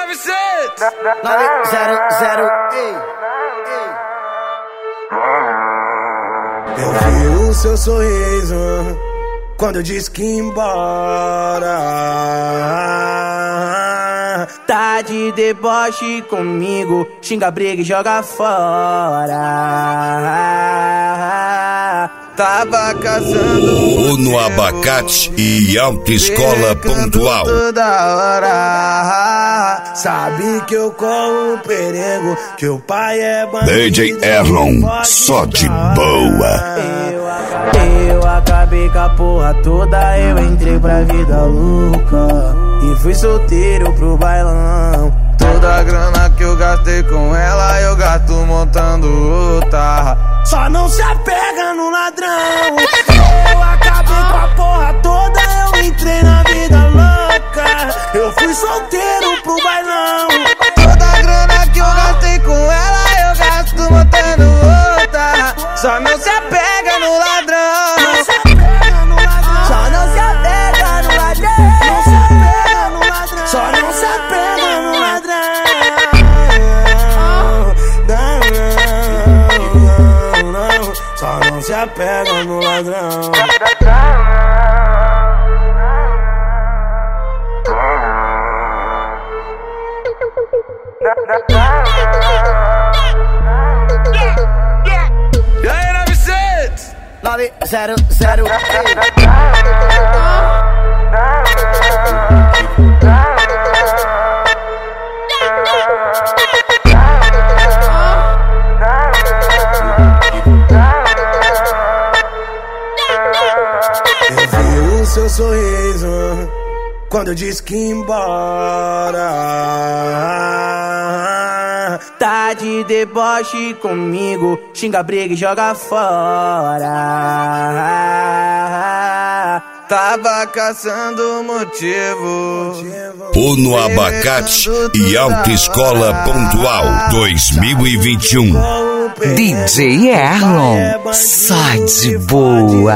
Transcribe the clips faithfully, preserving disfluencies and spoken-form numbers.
nove sete nove zero zero, ei, ei. Eu vi o seu sorriso quando eu disse que ia embora. Tá de deboche comigo, xinga, briga e joga fora. Tava caçando no abacate e autoescola pontual. Toda hora. Sabe que eu corro perigo, que o pai é bandido. D J Erlon, só de boa. Eu, eu acabei com a porra toda, eu entrei pra vida louca e fui solteiro pro bailão. Toda a grana que eu gastei com ela, eu gasto montando outra. Só não se apega no ladrão. Eu acabei com a porra toda, eu entrei na vida louca. Eu fui solteiro pro bailão. Toda a grana que eu gastei com ela, eu gasto montando outra. Só não se apega no ladrão. Não se apega no ladrão. Só não se apega no ladrão. Não se apega no ladrão. Só não se apega no ladrão. Só não se apega no ladrão. E aí, nove sete nove zero zero, ei. Eu vi o seu sorriso quando eu disse que ia embora. Tá de deboche comigo, xinga, briga e joga fora. Tava caçando motivo. O no abacate e autoescola pontual dois mil e vinte e um. D J Erlon, só de boa.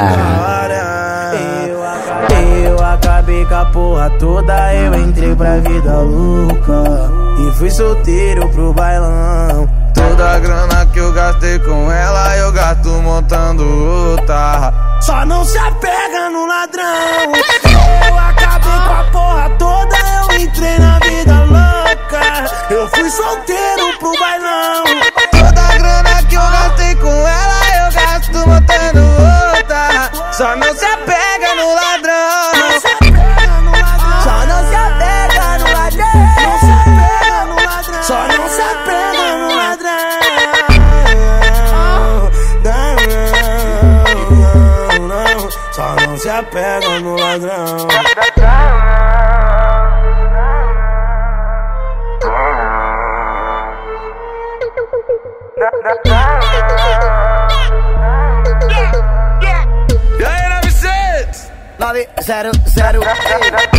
Eu, eu acabei com a porra toda, eu entrei pra vida louca e fui solteiro pro bailão. Toda a grana que eu gastei com ela, eu gasto montando outra. Só não se apega no ladrão. Eu acabei com a porra toda, eu entrei na vida louca. Eu fui solteiro pro bailão. Toda a grana que eu gastei com ela, eu gasto montando outra. Só não se apega no ladrão. Não se apega no ladrão. Só não se apega no ladrão. Não se apega no ladrão. Só não se apega no ladrão. Não, não, não. Só não se apega no ladrão. E aí, nove sete nove zero zero, ei.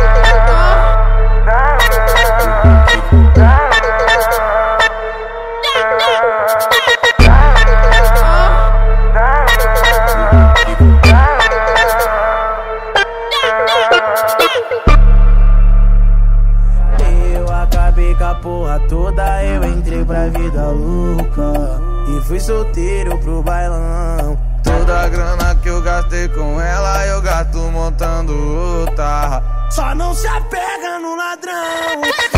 Eu acabei com a porra toda, eu entrei pra vida louca e fui solteiro pro bailão. Toda a grana que eu gastei com ela, eu gasto montando outra. Só não se apega no ladrão.